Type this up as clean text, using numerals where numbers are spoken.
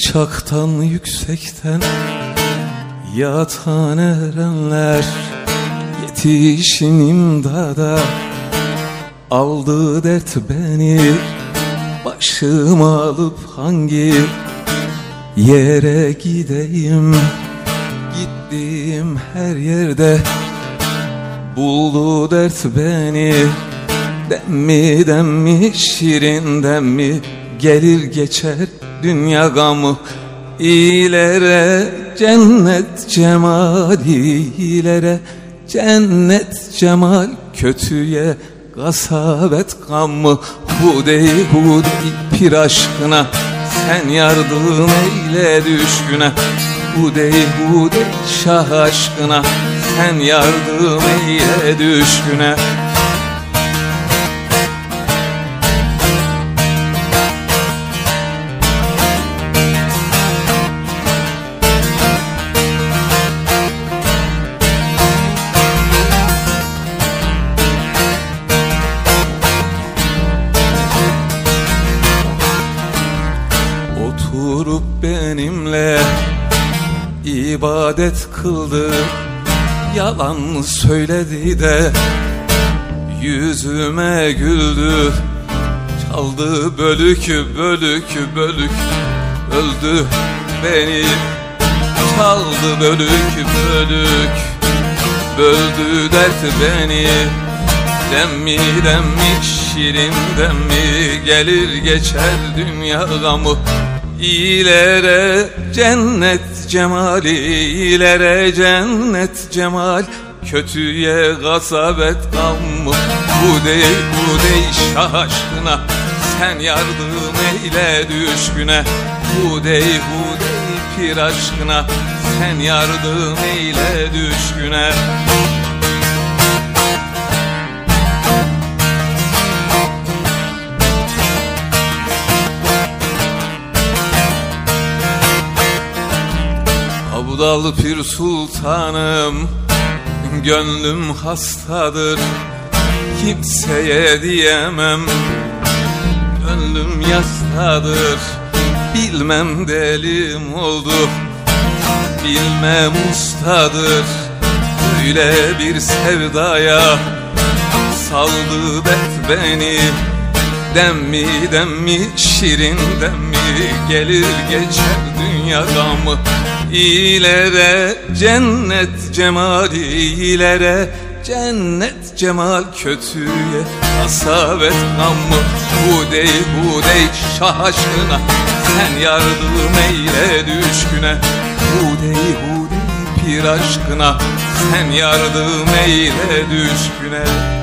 Çaktan yüksekten yatan erenler yetişin imdada. Aldı dert beni başıma alıp hangi yere gideyim? Gittiğim her yerde buldu dert beni. Demmi şirin demmi gelir geçer dünya gamı. İlere cennet cemali, ilere cennet cemal, kötüye gasabet gamı. Bu değil pir aşkına sen yardım eyle düşküne. Bu değil şah aşkına sen yardım eyle düşküne. Oturup benimle ibadet kıldı, yalan söyledi de yüzüme güldü. Çaldı bölük bölük bölük, öldü beni. Çaldı bölük bölük, böldü dert beni. Demmi şirin demmi gelir geçer dünya gamı. İlere cennet cemali, ilere cennet cemal, kötüye gasabet gamı. Bu değil şah aşkına sen yardım eyle düşküne. Bu değil pir aşkına sen yardım eyle düşküne. Abdal pir sultanım, gönlüm hastadır, kimseye diyemem. Gönlüm yastadır, bilmem delim oldu, bilmem ustadır. Böyle bir sevdaya saldı dert beni. Demmi şirin demmi gelir geçer dünya gamı. İlere cennet cemali, ilere cennet cemal, kötüye gasabet gamı. Bu değil şah aşkına sen yardım eyle düşküne. Bu değil pir aşkına sen yardım eyle düşküne.